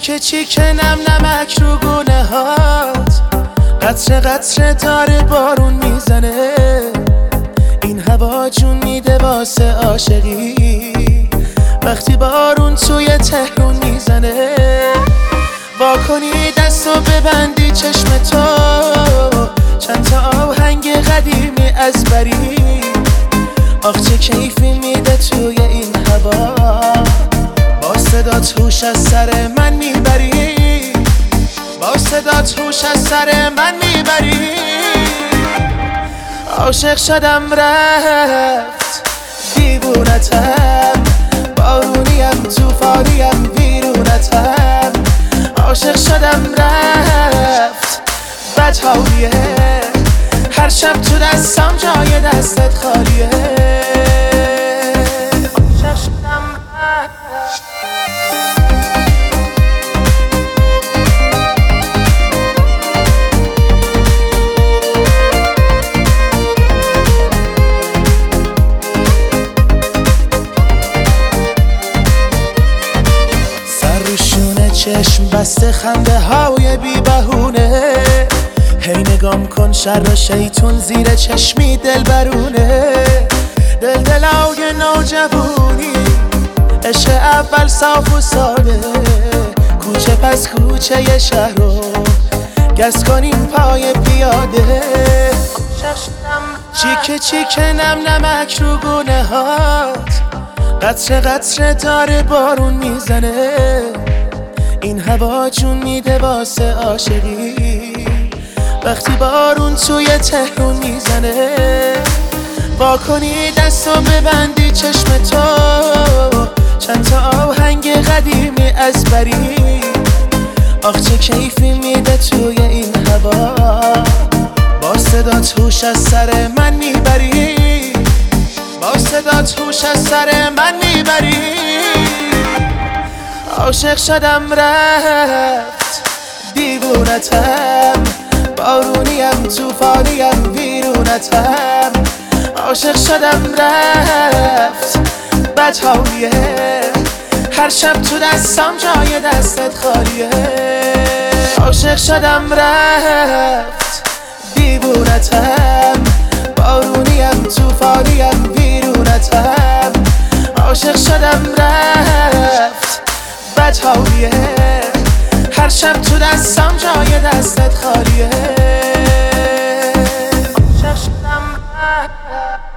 چیکه چیکه نم نمک رو گونه هات، قطره قطره داره بارون میزنه، این هوا جون میده واسه عاشقی وقتی بارون توی تهرون میزنه. وا کنی دستو ببندی چشم تو، چند تا آهنگ قدیمی از بری، آخ چه کیفی میده توی این هوا، با صدات هوش از سر من میبری، با صدات هوش از سر من میبری. عاشق شدم رفت دیوونتم، بارونیم توفانیم ویرونتم، عاشق شدم رفت بدحالیه، هر شب تو دستم جای دستت خالیه. عاشق شدم رفت. چشم بسته خنده های بی بهونه، هی نگام کن شر شیطون زیر چشمی دل برونه، دلای نوجوانی عشق اول صاف و ساده، کوچه پس کوچه ی شهر رو گز کنیم پای پیاده. چیکه چیکه نم نمک رو گونه هات، قطره قطره داره بارون میزنه، این هوا جون میده واسه عاشقی وقتی بارون توی تهرون میزنه. وا کنی دستو ببندی چشم تو، چند تا آهنگ قدیمی از بری، آخ چه کیفی میده توی این هوا، با صدات هوش از سر من میبری، با صدات هوش از سر من میبری. عاشق شدم رفت دیوونتم، بارونیم توفانیم ویرونتم، عاشق شدم رفت بدحالیه، هر شب تو دستم جای دستت خالیه. عاشق شدم رفت دیوونتم، بارونیم توفانیم ویرونتم، عاشق شدم رفت بدحالیه، هر شب تو دستم جای دستت خالیه. عاشق شدم